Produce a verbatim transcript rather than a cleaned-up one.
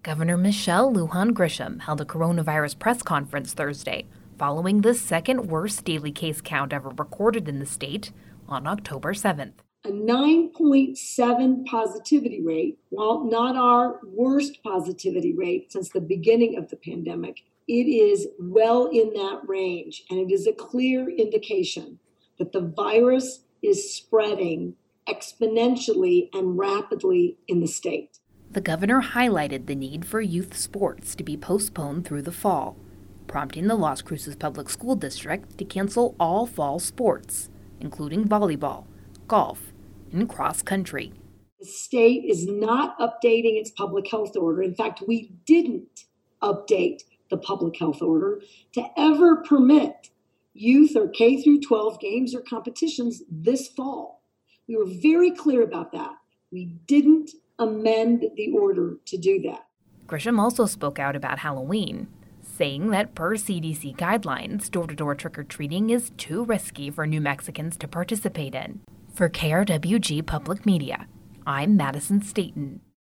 Governor Michelle Lujan Grisham held a coronavirus press conference Thursday, following the second worst daily case count ever recorded in the state on October seventh. A nine point seven positivity rate, while not our worst positivity rate since the beginning of the pandemic, it is well in that range, and it is a clear indication that the virus is spreading exponentially and rapidly in the state. The governor highlighted the need for youth sports to be postponed through the fall, prompting the Las Cruces Public School District to cancel all fall sports, including volleyball, golf, and cross country. The state is not updating its public health order. In fact, we didn't update the public health order to ever permit youth or K through twelve games or competitions this fall. We were very clear about that. We didn't amend the order to do that. Grisham also spoke out about Halloween, saying that per C D C guidelines, door-to-door trick-or-treating is too risky for New Mexicans to participate in. For K R W G Public Media, I'm Madison Staten.